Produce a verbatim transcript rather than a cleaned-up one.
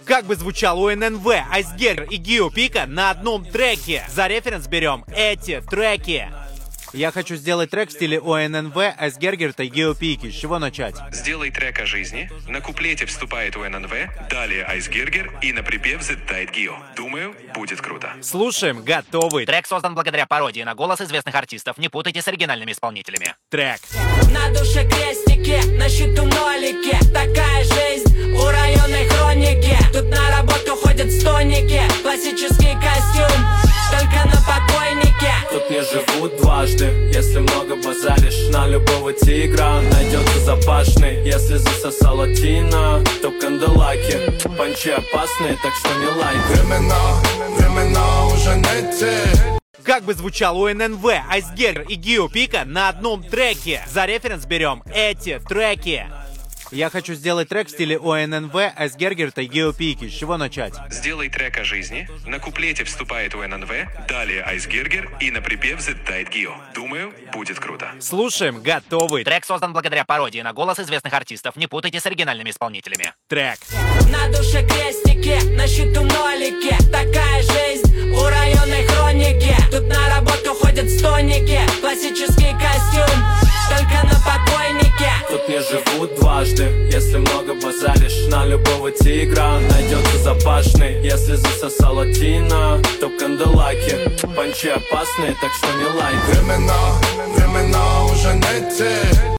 Как бы звучал у эн эн вэ, Icegerger и Gio Pika на одном треке? За референс берем эти треки. Я хочу сделать трек в стиле о эн эн вэ, Icegerger и Gio Pika. С чего начать? Сделай трек о жизни, на куплете вступает о эн эн вэ, далее Icegerger и на припев взлетает Gio. Думаю, будет круто. Слушаем, готовы. Трек создан благодаря пародии на голос известных артистов. Не путайте с оригинальными исполнителями. Трек. На душе крестики, на счету нолики. Такая жизнь у районной хроники. Тут на работу ходят стоники. Классический костюм, только на покойнике. Тут не живут дважды. Если много базаришь, на любого тигра найдется запашный. Если засосала тина, то канделаки. Панчи опасные, так что не лайк. Времена, времена уже не те. Как бы звучал у эн эн вэ, Icegerger и Gio Pika на одном треке? За референс берем эти треки. Я хочу сделать трек в стиле о эн эн вэ, Icegerger и Gio Pika. С чего начать? Сделай трек о жизни, на куплете вступает о эн эн вэ, далее Icegerger и на припев взлетает Gio. Думаю, будет круто. Слушаем, готовы. Трек создан благодаря пародии на голос известных артистов. Не путайте с оригинальными исполнителями. Трек. На душе крестики, на счету нолики. Такая жизнь у районной хроники. Тут на работу ходят стоники. Классический костюм, только на покойнике. Тут не живут дважды. Если много базаришь, на любого тигра найдется запашный. Если засосала тина, то канделаки. Панчи опасные, так что не лайк. Времена, времена уже не те.